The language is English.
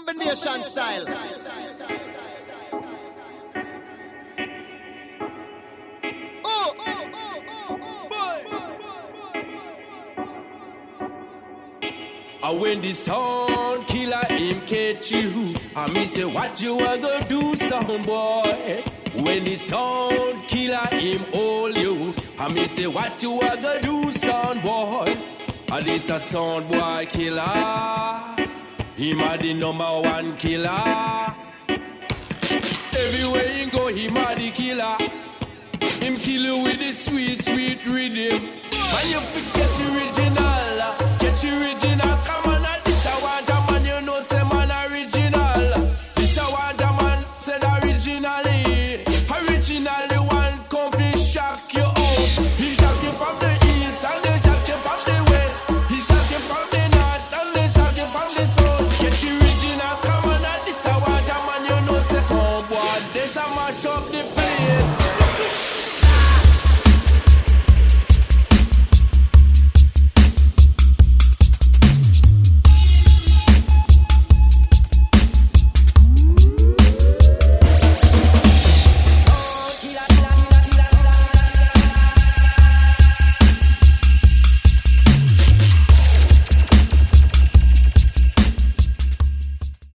Combination style. When the sound killer him catch you, I me say what you a go do, sound boy. When the sound killer him hold you, I me say what you a go do, sound boy. And this a sound boy killer, him a the number one killer. Everywhere he go, him a the killer. Him kill you with the sweet, sweet rhythm. And you forget the original, get the original. Come on, this a what a man, you know, say man original. This a what a man said originally. Originally one come fi shock you out. He shock you from the east and they shock you from the west. He shock you from the north and they shock you from the south. Get the original, come on, this a what a man, you know, say so boy, this a mash up the